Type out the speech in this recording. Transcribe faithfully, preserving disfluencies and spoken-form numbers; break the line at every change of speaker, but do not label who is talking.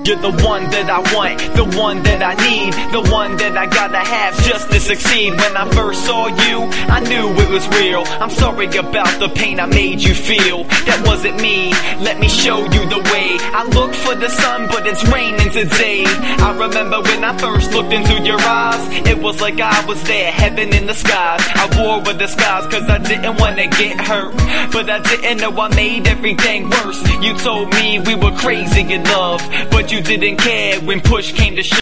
You're the one that I want, the one that I need, the one that I gotta have just to succeed. When I first saw you, I knew it was real. I'm sorry about the pain I made you feel. That wasn't me, let me show you the way. I look for the sun, but it's raining today. I remember when I first looked into your eyes, it was like I was there, heaven in the skies. I wore a disguise cause I didn't wanna get hurt, but I didn't know I made everything worse. You told me we were crazy in love, but you didn't care when push came to shove.